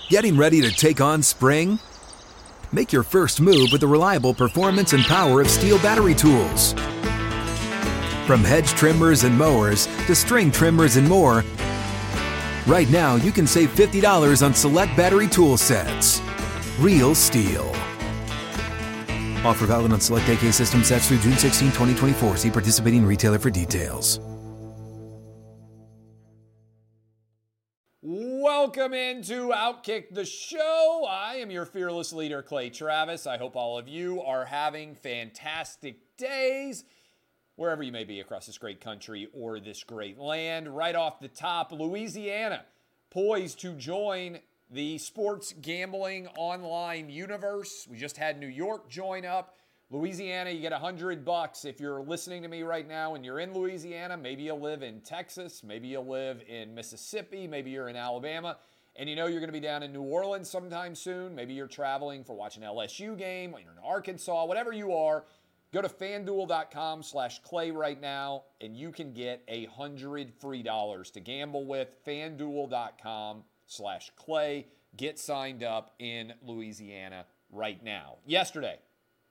Getting ready to take on spring? Make your first move with the reliable performance and power of Steel battery tools. From hedge trimmers and mowers to string trimmers and more, right now you can save $50 on select battery tool sets. Real Steel. Offer valid on select AK system sets through June 16, 2024. See participating retailer for details. Welcome into Outkick the Show. I am your fearless leader, Clay Travis. I hope all of you are having fantastic days, wherever you may be across this great country or this great land. Right off the top, Louisiana, poised to join the sports gambling online universe. We just had New York join up. Louisiana, you get $100 if you're listening to me right now and you're in Louisiana. Maybe you live in Texas. Maybe you live in Mississippi. Maybe you're in Alabama. And you know you're going to be down in New Orleans sometime soon. Maybe you're traveling for watching an LSU game. Or you're in Arkansas. Whatever you are, go to FanDuel.com/Clay right now, and you can get $100 free to gamble with. FanDuel.com/Clay. Get signed up in Louisiana right now. Yesterday,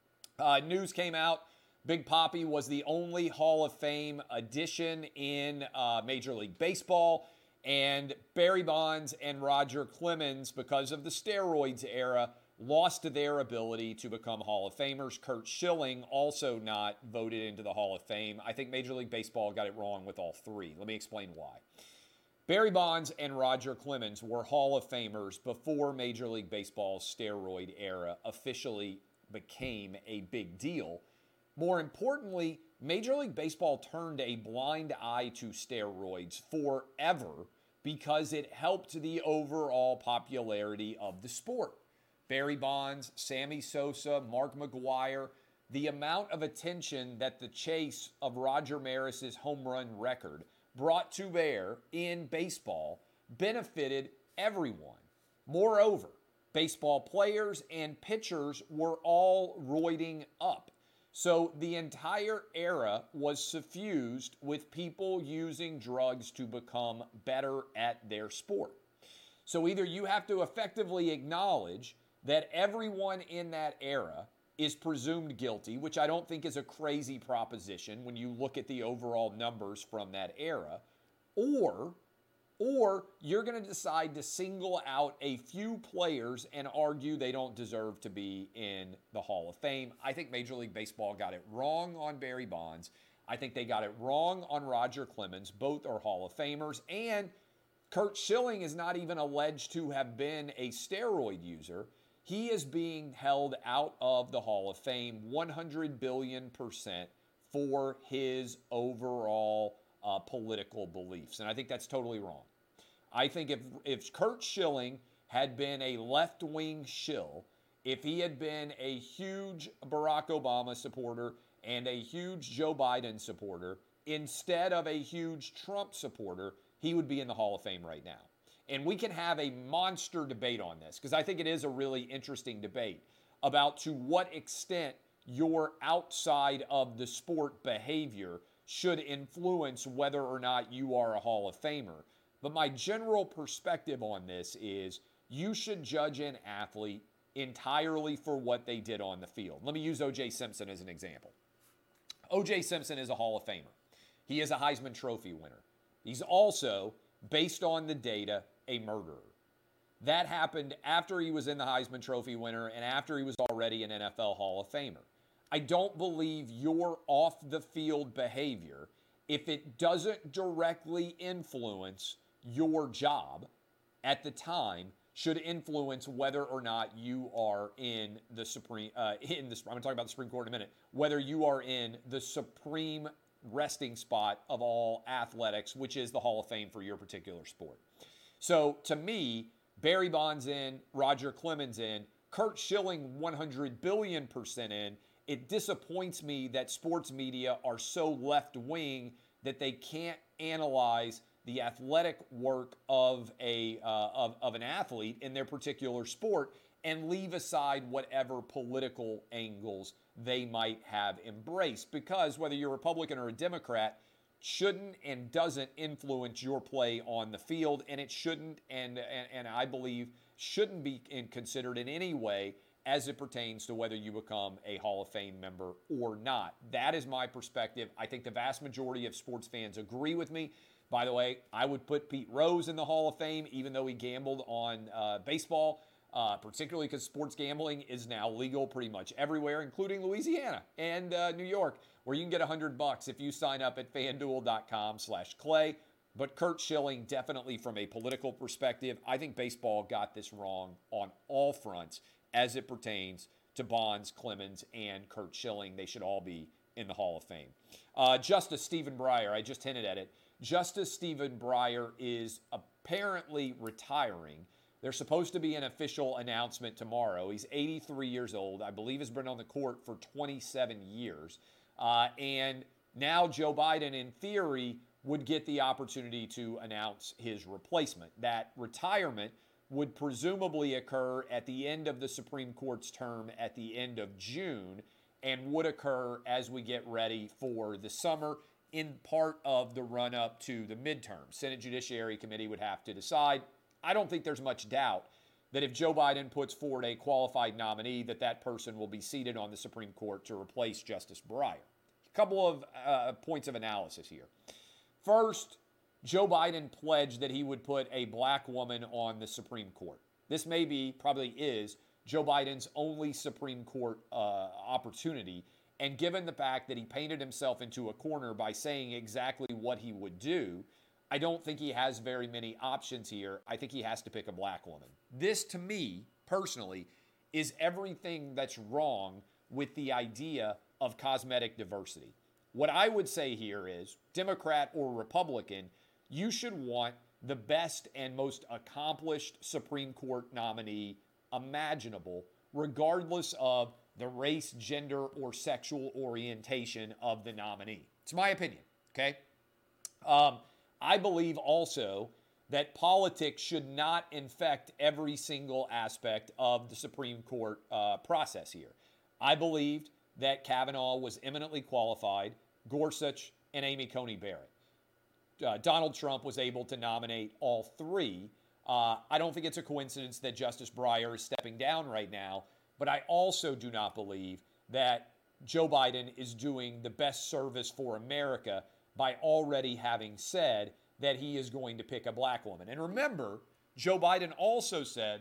news came out. Big Papi was the only Hall of Fame addition in Major League Baseball. And Barry Bonds and Roger Clemens, because of the steroids era, lost their ability to become Hall of Famers. Curt Schilling also not voted into the Hall of Fame. I think Major League Baseball got it wrong with all three. Let me explain why. Barry Bonds and Roger Clemens were Hall of Famers before Major League Baseball's steroid era officially became a big deal. More importantly, Major League Baseball turned a blind eye to steroids forever because it helped the overall popularity of the sport. Barry Bonds, Sammy Sosa, Mark McGwire, the amount of attention that the chase of Roger Maris's home run record brought to bear in baseball benefited everyone. Moreover, baseball players and pitchers were all roiding up. So the entire era was suffused with people using drugs to become better at their sport. So either you have to effectively acknowledge that everyone in that era is presumed guilty, which I don't think is a crazy proposition when you look at the overall numbers from that era, or you're going to decide to single out a few players and argue they don't deserve to be in the Hall of Fame. I think Major League Baseball got it wrong on Barry Bonds. I think they got it wrong on Roger Clemens. Both are Hall of Famers. And Curt Schilling is not even alleged to have been a steroid user. He is being held out of the Hall of Fame 100 billion% for his overall political beliefs. And I think that's totally wrong. I think if Curt Schilling had been a left-wing shill, if he had been a huge Barack Obama supporter and a huge Joe Biden supporter, instead of a huge Trump supporter, he would be in the Hall of Fame right now. And we can have a monster debate on this, because I think it is a really interesting debate about to what extent your outside of the sport behavior should influence whether or not you are a Hall of Famer. But my general perspective on this is you should judge an athlete entirely for what they did on the field. Let me use O.J. Simpson as an example. O.J. Simpson is a Hall of Famer. He is a Heisman Trophy winner. He's also, based on the data, a murderer. That happened after he was in the Heisman Trophy winner and after he was already an NFL Hall of Famer. I don't believe your off-the-field behavior, if it doesn't directly influence your job at the time, should influence whether or not you are in the Supreme, I'm going to talk about the Supreme Court in a minute, whether you are in the supreme resting spot of all athletics, which is the Hall of Fame for your particular sport. So to me, Barry Bonds in, Roger Clemens in, Curt Schilling 100 billion% in. It disappoints me that sports media are so left-wing that they can't analyze the athletic work of an athlete in their particular sport and leave aside whatever political angles they might have embraced. Because whether you're a Republican or a Democrat shouldn't and doesn't influence your play on the field, and it shouldn't and I believe shouldn't be considered in any way as it pertains to whether you become a Hall of Fame member or not. That is my perspective. I think the vast majority of sports fans agree with me. By the way, I would put Pete Rose in the Hall of Fame, even though he gambled on baseball, particularly because sports gambling is now legal pretty much everywhere, including Louisiana and New York, where you can get $100 if you sign up at FanDuel.com/Clay. But Curt Schilling, definitely from a political perspective, I think baseball got this wrong on all fronts as it pertains to Bonds, Clemens, and Curt Schilling. They should all be in the Hall of Fame. Justice Stephen Breyer, I just hinted at it. Justice Stephen Breyer is apparently retiring. There's supposed to be an official announcement tomorrow. He's 83 years old. I believe has been on the court for 27 years. And now Joe Biden, in theory, would get the opportunity to announce his replacement. That retirement would presumably occur at the end of the Supreme Court's term at the end of June and would occur as we get ready for the summer in part of the run-up to the midterm. Senate Judiciary Committee would have to decide. I don't think there's much doubt that if Joe Biden puts forward a qualified nominee, that person will be seated on the Supreme Court to replace Justice Breyer. A couple of points of analysis here. First, Joe Biden pledged that he would put a black woman on the Supreme Court. This probably is, Joe Biden's only Supreme Court opportunity. And given the fact that he painted himself into a corner by saying exactly what he would do, I don't think he has very many options here. I think he has to pick a black woman. This, to me, personally, is everything that's wrong with the idea of cosmetic diversity. What I would say here is, Democrat or Republican, you should want the best and most accomplished Supreme Court nominee imaginable, regardless of the race, gender, or sexual orientation of the nominee. It's my opinion, okay? I believe also that politics should not infect every single aspect of the Supreme Court process here. I believed that Kavanaugh was eminently qualified, Gorsuch, and Amy Coney Barrett. Donald Trump was able to nominate all three. I don't think it's a coincidence that Justice Breyer is stepping down right now, but I also do not believe that Joe Biden is doing the best service for America by already having said that he is going to pick a black woman. And remember, Joe Biden also said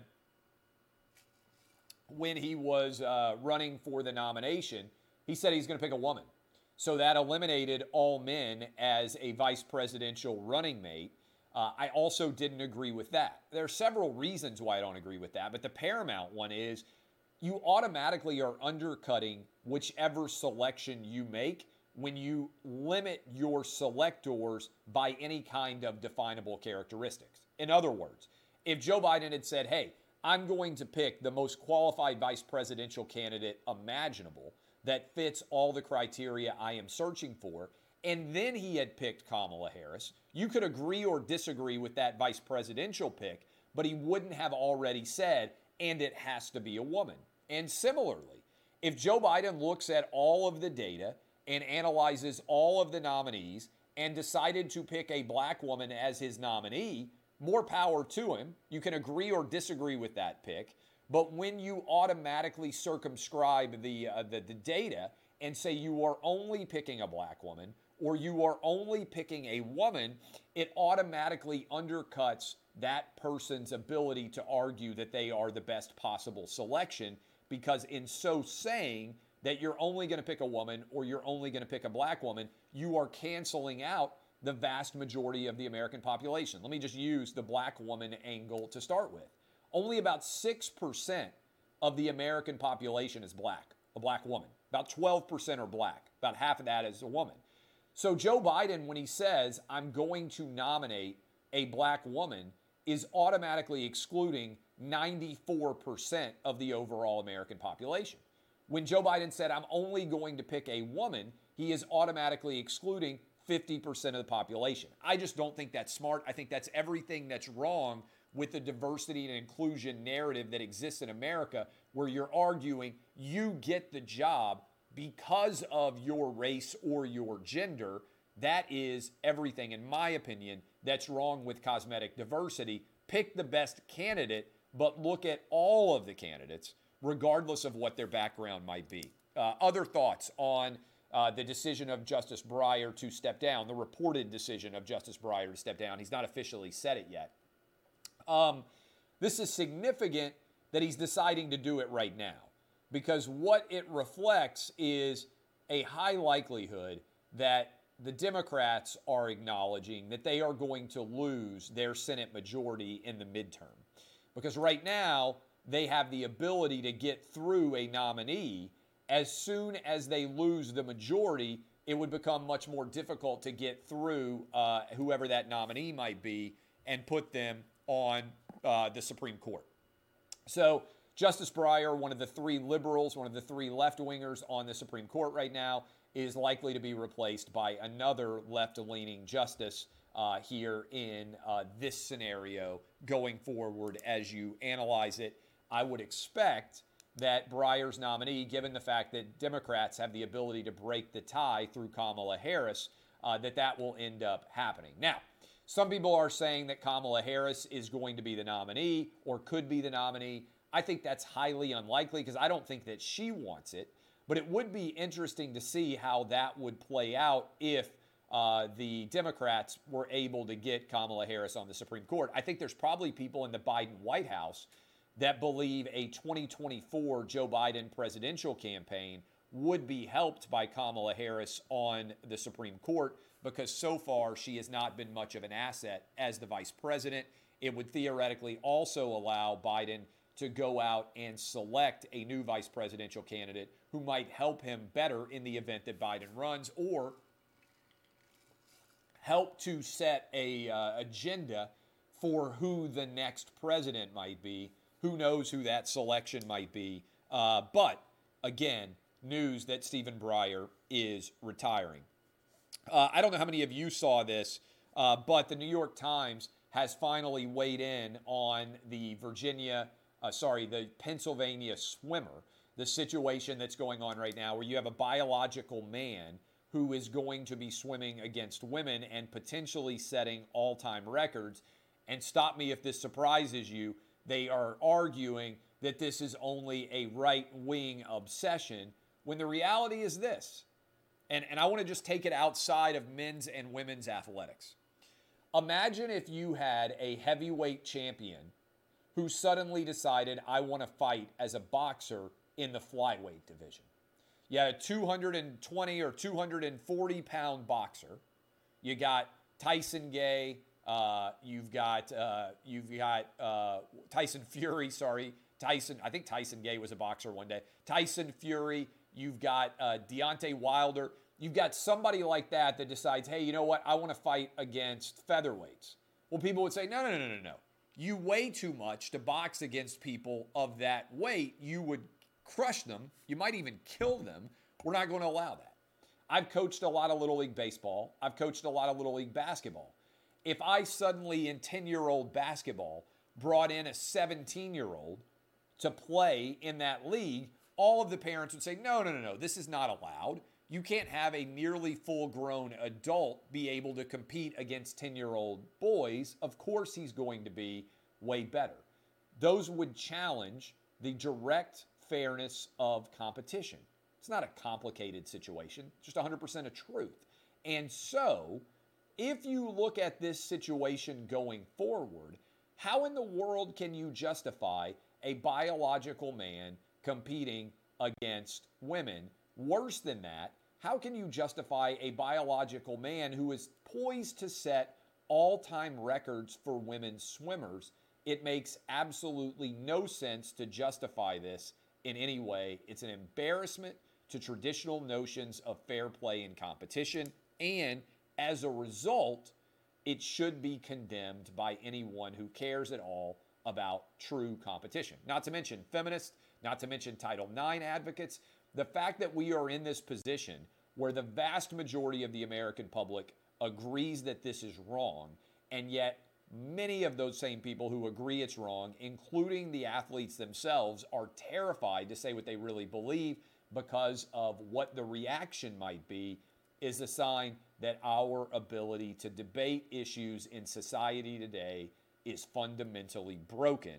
when he was running for the nomination, he said he's going to pick a woman. So that eliminated all men as a vice presidential running mate. I also didn't agree with that. There are several reasons why I don't agree with that, but the paramount one is you automatically are undercutting whichever selection you make when you limit your selectors by any kind of definable characteristics. In other words, if Joe Biden had said, hey, I'm going to pick the most qualified vice presidential candidate imaginable that fits all the criteria I am searching for, and then he had picked Kamala Harris, you could agree or disagree with that vice presidential pick, but he wouldn't have already said, and it has to be a woman. And similarly, if Joe Biden looks at all of the data and analyzes all of the nominees and decided to pick a black woman as his nominee, more power to him. You can agree or disagree with that pick. But when you automatically circumscribe the data and say you are only picking a black woman or you are only picking a woman, it automatically undercuts that person's ability to argue that they are the best possible selection, because in so saying that you're only going to pick a woman or you're only going to pick a black woman, you are canceling out the vast majority of the American population. Let me just use the black woman angle to start with. Only about 6% of the American population is black, a black woman. About 12% are black. About half of that is a woman. So Joe Biden, when he says, I'm going to nominate a black woman, is automatically excluding 94% of the overall American population. When Joe Biden said, I'm only going to pick a woman, he is automatically excluding 50% of the population. I just don't think that's smart. I think that's everything that's wrong with the diversity and inclusion narrative that exists in America, where you're arguing you get the job because of your race or your gender. That is everything, in my opinion, that's wrong with cosmetic diversity. Pick the best candidate, but look at all of the candidates, regardless of what their background might be. Other thoughts on the decision of Justice Breyer to step down, the reported decision of Justice Breyer to step down. He's not officially said it yet. This is significant that he's deciding to do it right now, because what it reflects is a high likelihood that the Democrats are acknowledging that they are going to lose their Senate majority in the midterm. Because right now, they have the ability to get through a nominee. As soon as they lose the majority, it would become much more difficult to get through whoever that nominee might be and put them on the Supreme Court. So Justice Breyer, one of the three liberals, one of the three left-wingers on the Supreme Court right now, is likely to be replaced by another left-leaning justice here in this scenario going forward. As you analyze it, I would expect that Breyer's nominee, given the fact that Democrats have the ability to break the tie through Kamala Harris, that will end up happening. Now, some people are saying that Kamala Harris is going to be the nominee or could be the nominee. I think that's highly unlikely because I don't think that she wants it. But it would be interesting to see how that would play out if the Democrats were able to get Kamala Harris on the Supreme Court. I think there's probably people in the Biden White House that believe a 2024 Joe Biden presidential campaign would be helped by Kamala Harris on the Supreme Court, because so far she has not been much of an asset as the vice president. It would theoretically also allow Biden to go out and select a new vice presidential candidate who might help him better in the event that Biden runs, or help to set a agenda for who the next president might be. Who knows who that selection might be. But, again, news that Stephen Breyer is retiring. I don't know how many of you saw this, but the New York Times has finally weighed in on the Pennsylvania swimmer, the situation that's going on right now, where you have a biological man who is going to be swimming against women and potentially setting all-time records. And stop me if this surprises you, they are arguing that this is only a right-wing obsession, when the reality is this. And I want to just take it outside of men's and women's athletics. Imagine if you had a heavyweight champion who suddenly decided, I want to fight as a boxer in the flyweight division. You had a 220 or 240 pound boxer. You got Tyson Gay. You've got Tyson Fury. I think Tyson Gay was a boxer one day. Tyson Fury. You've got Deontay Wilder. You've got somebody like that decides, hey, you know what? I want to fight against featherweights. Well, people would say, no. You weigh too much to box against people of that weight. You would crush them. You might even kill them. We're not going to allow that. I've coached a lot of Little League baseball. I've coached a lot of Little League basketball. If I suddenly, in 10-year-old basketball, brought in a 17-year-old to play in that league, all of the parents would say, no, this is not allowed. You can't have a nearly full-grown adult be able to compete against 10-year-old boys. Of course he's going to be way better. Those would challenge the direct fairness of competition. It's not a complicated situation. It's just 100% of truth. And so, if you look at this situation going forward, how in the world can you justify a biological man competing against women? Worse than that, how can you justify a biological man who is poised to set all-time records for women swimmers? It makes absolutely no sense to justify this in any way. It's an embarrassment to traditional notions of fair play and competition, and as a result, it should be condemned by anyone who cares at all about true competition. Not to mention feminists, not to mention Title IX advocates. The fact that we are in this position where the vast majority of the American public agrees that this is wrong, and yet many of those same people who agree it's wrong, including the athletes themselves, are terrified to say what they really believe because of what the reaction might be, is a sign that our ability to debate issues in society today is fundamentally broken.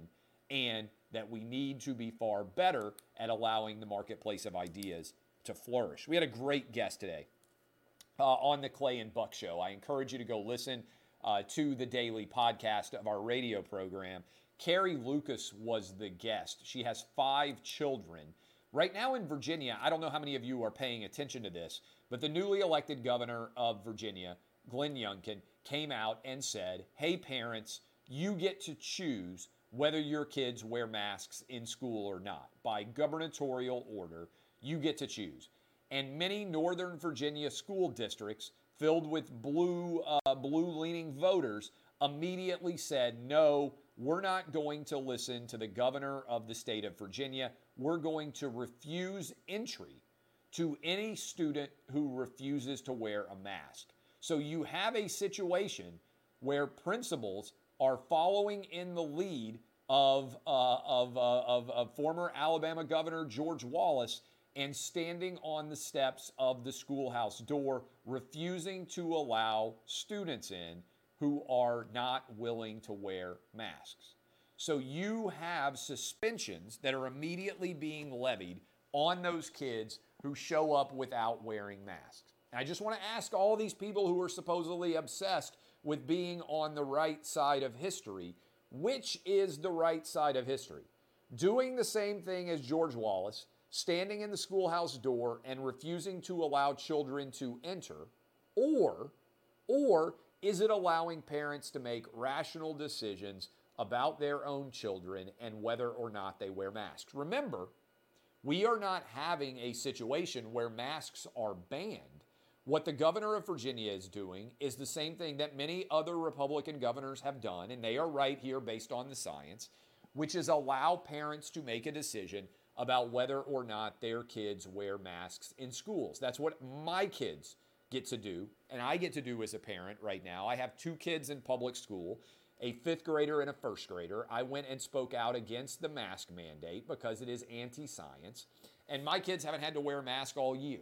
and that we need to be far better at allowing the marketplace of ideas to flourish. We had a great guest today on the Clay and Buck Show. I encourage you to go listen to the daily podcast of our radio program. Carrie Lucas was the guest. She has 5 children. Right now in Virginia, I don't know how many of you are paying attention to this, but the newly elected governor of Virginia, Glenn Youngkin, came out and said, hey, parents, you get to choose whether your kids wear masks in school or not. By gubernatorial order, you get to choose. And many Northern Virginia school districts filled with blue-leaning voters immediately said, no, we're not going to listen to the governor of the state of Virginia. We're going to refuse entry to any student who refuses to wear a mask. So you have a situation where principals are following in the lead of former Alabama Governor George Wallace and standing on the steps of the schoolhouse door, refusing to allow students in who are not willing to wear masks. So you have suspensions that are immediately being levied on those kids who show up without wearing masks. And I just want to ask all these people who are supposedly obsessed with being on the right side of history, which is the right side of history? Doing the same thing as George Wallace, standing in the schoolhouse door and refusing to allow children to enter, or is it allowing parents to make rational decisions about their own children and whether or not they wear masks? Remember, we are not having a situation where masks are banned. What the governor of Virginia is doing is the same thing that many other Republican governors have done, and they are right here based on the science, which is allow parents to make a decision about whether or not their kids wear masks in schools. That's what my kids get to do, and I get to do as a parent right now. I have 2 kids in public school, a 5th grader and a 1st grader. I went and spoke out against the mask mandate because it is anti-science, and my kids haven't had to wear a mask all year.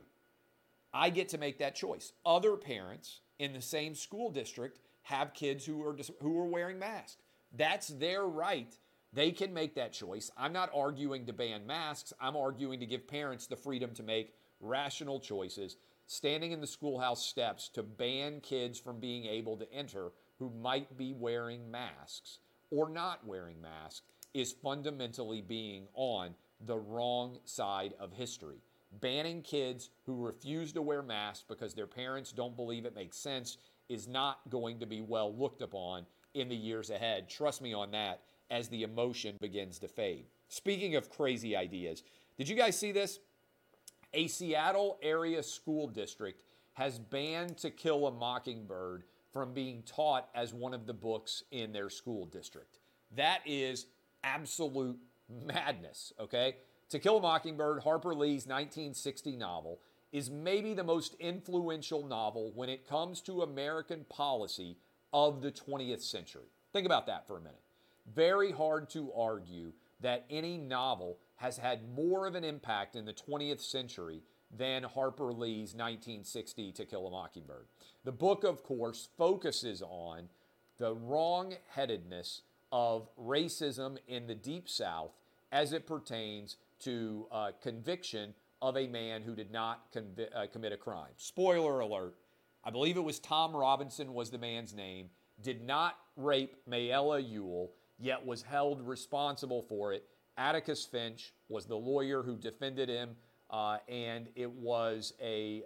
I get to make that choice. Other parents in the same school district have kids who are wearing masks. That's their right. They can make that choice. I'm not arguing to ban masks. I'm arguing to give parents the freedom to make rational choices. Standing in the schoolhouse steps to ban kids from being able to enter who might be wearing masks or not wearing masks is fundamentally being on the wrong side of history. Banning kids who refuse to wear masks because their parents don't believe it makes sense is not going to be well looked upon in the years ahead. Trust me on that as the emotion begins to fade. Speaking of crazy ideas, did you guys see this? A Seattle area school district has banned To Kill a Mockingbird from being taught as one of the books in their school district. That is absolute madness, okay? To Kill a Mockingbird, Harper Lee's 1960 novel, is maybe the most influential novel when it comes to American policy of the 20th century. Think about that for a minute. Very hard to argue that any novel has had more of an impact in the 20th century than Harper Lee's 1960 To Kill a Mockingbird. The book, of course, focuses on the wrong-headedness of racism in the Deep South as it pertains to conviction of a man who did not commit a crime. Spoiler alert, I believe it was Tom Robinson was the man's name, did not rape Mayella Ewell, yet was held responsible for it. Atticus Finch was the lawyer who defended him, and it was a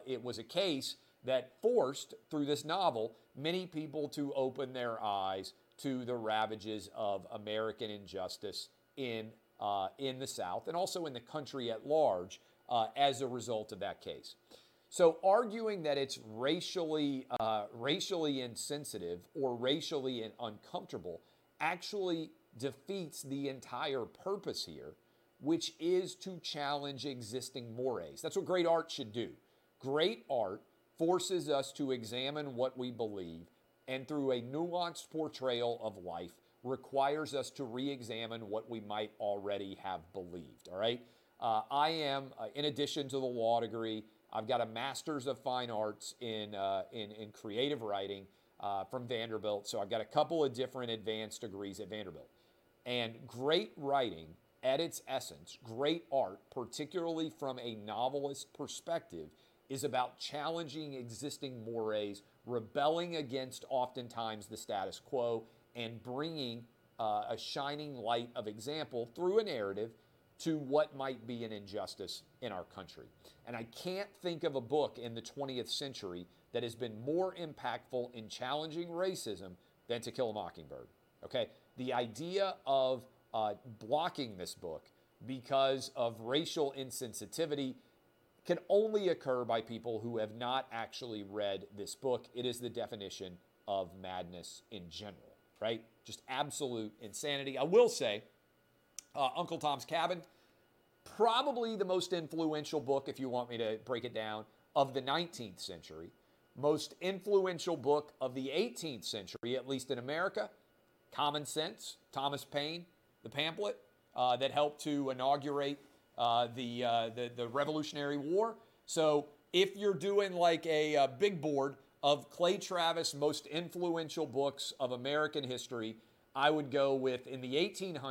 case that forced, through this novel, many people to open their eyes to the ravages of American injustice in the South and also in the country at large as a result of that case. So arguing that it's racially insensitive or racially uncomfortable actually defeats the entire purpose here, which is to challenge existing mores. That's what great art should do. Great art forces us to examine what we believe, and through a nuanced portrayal of life, requires us to re-examine what we might already have believed, all right? I am, in addition to the law degree, I've got a Master's of Fine Arts in creative writing from Vanderbilt, so I've got a couple of different advanced degrees at Vanderbilt. And great writing at its essence, great art, particularly from a novelist perspective, is about challenging existing mores, rebelling against oftentimes the status quo, and bringing a shining light of example through a narrative to what might be an injustice in our country. And I can't think of a book in the 20th century that has been more impactful in challenging racism than To Kill a Mockingbird. Okay? The idea of blocking this book because of racial insensitivity can only occur by people who have not actually read this book. It is the definition of madness in general, right? Just absolute insanity. I will say, Uncle Tom's Cabin, probably the most influential book, if you want me to break it down, of the 19th century. Most influential book of the 18th century, at least in America, Common Sense, Thomas Paine, the pamphlet that helped to inaugurate the Revolutionary War. So if you're doing like a big board of Clay Travis' most influential books of American history, I would go with, in the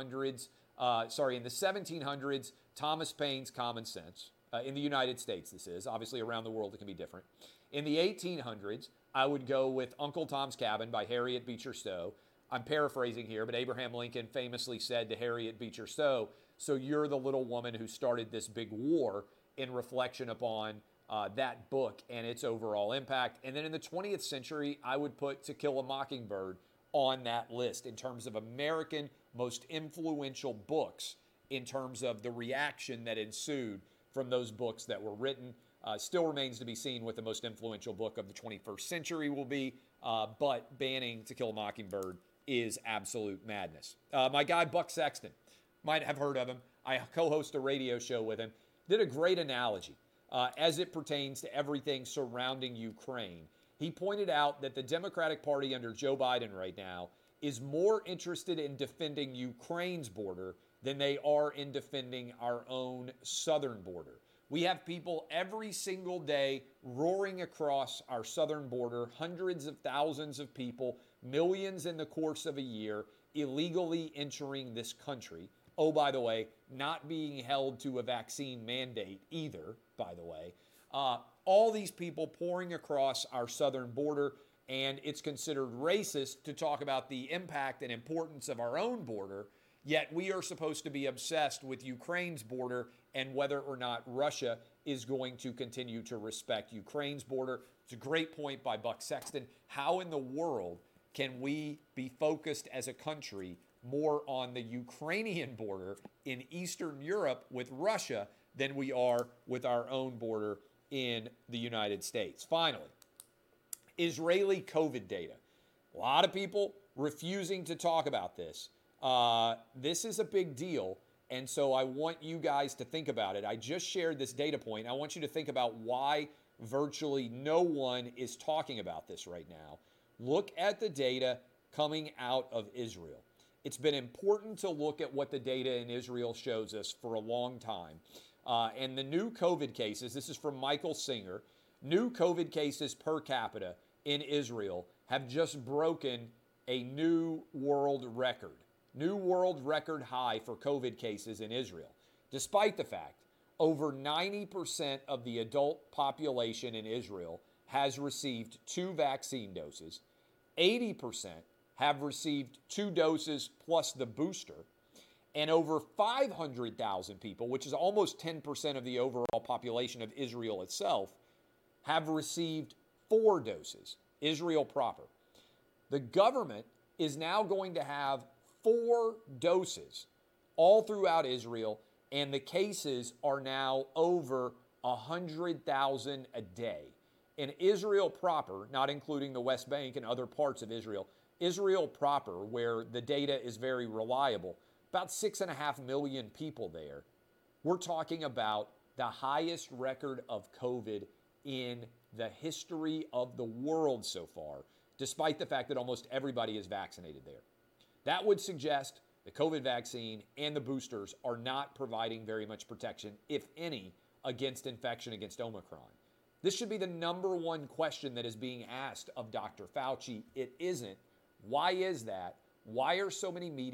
1700s, Thomas Paine's Common Sense. In the United States, this is. Obviously, around the world, it can be different. In the 1800s, I would go with Uncle Tom's Cabin by Harriet Beecher Stowe. I'm paraphrasing here, but Abraham Lincoln famously said to Harriet Beecher Stowe, "So you're the little woman who started this big war," in reflection upon that book and its overall impact. And then in the 20th century, I would put To Kill a Mockingbird on that list in terms of American most influential books, in terms of the reaction that ensued from those books that were written. Still remains to be seen what the most influential book of the 21st century will be, but banning To Kill a Mockingbird is absolute madness. My guy, Buck Sexton, might have heard of him. I co-host a radio show with him. Did a great analogy as it pertains to everything surrounding Ukraine. He pointed out that the Democratic Party under Joe Biden right now is more interested in defending Ukraine's border than they are in defending our own southern border. We have people every single day roaring across our southern border, hundreds of thousands of people, millions in the course of a year, illegally entering this country. Oh, by the way, not being held to a vaccine mandate either, by the way. All these people pouring across our southern border, and it's considered racist to talk about the impact and importance of our own border, yet we are supposed to be obsessed with Ukraine's border and whether or not Russia is going to continue to respect Ukraine's border. It's a great point by Buck Sexton. How in the world can we be focused as a country more on the Ukrainian border in Eastern Europe with Russia than we are with our own border in the United States? Finally, Israeli COVID data. A lot of people refusing to talk about this. This is a big deal, and so I want you guys to think about it. I just shared this data point. I want you to think about why virtually no one is talking about this right now. Look at the data coming out of Israel. It's been important to look at what the data in Israel shows us for a long time. And the new COVID cases, this is from Michael Singer, new COVID cases per capita in Israel have just broken a new world record high for COVID cases in Israel. Despite the fact, over 90% of the adult population in Israel has received 2 vaccine doses. 80% have received 2 doses plus the booster. And over 500,000 people, which is almost 10% of the overall population of Israel itself, have received 4 doses, Israel proper. The government is now going to have 4 doses all throughout Israel, and the cases are now over 100,000 a day. In Israel proper, not including the West Bank and other parts of Israel, Israel proper, where the data is very reliable, about 6.5 million people there. We're talking about the highest record of COVID in the history of the world so far, despite the fact that almost everybody is vaccinated there. That would suggest the COVID vaccine and the boosters are not providing very much protection, if any, against infection against Omicron. This should be the number one question that is being asked of Dr. Fauci. It isn't. Why is that? Why are so many media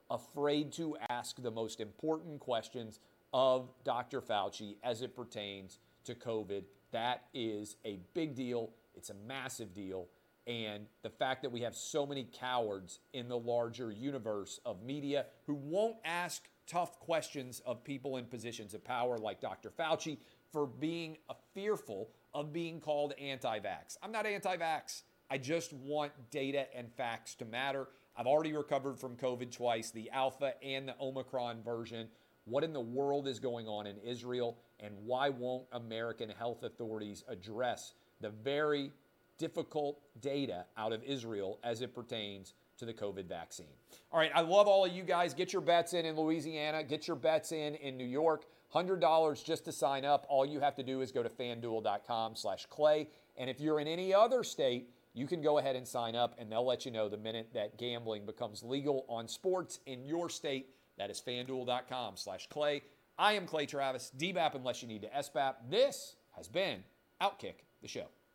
afraid to ask the most important questions of Dr. Fauci as it pertains to COVID. That is a big deal. It's a massive deal. And the fact that we have so many cowards in the larger universe of media who won't ask tough questions of people in positions of power like Dr. Fauci for being fearful of being called anti-vax. I'm not anti-vax. I just want data and facts to matter. I've already recovered from COVID twice, the Alpha and the Omicron version. What in the world is going on in Israel, and why won't American health authorities address the very difficult data out of Israel as it pertains to the COVID vaccine? All right, I love all of you guys. Get your bets in Louisiana. Get your bets in New York. $100 just to sign up. All you have to do is go to fanduel.com/Clay. And if you're in any other state, you can go ahead and sign up, and they'll let you know the minute that gambling becomes legal on sports in your state. That is fanduel.com/Clay. I am Clay Travis. DBAP unless you need to SBAP. This has been Outkick the Show.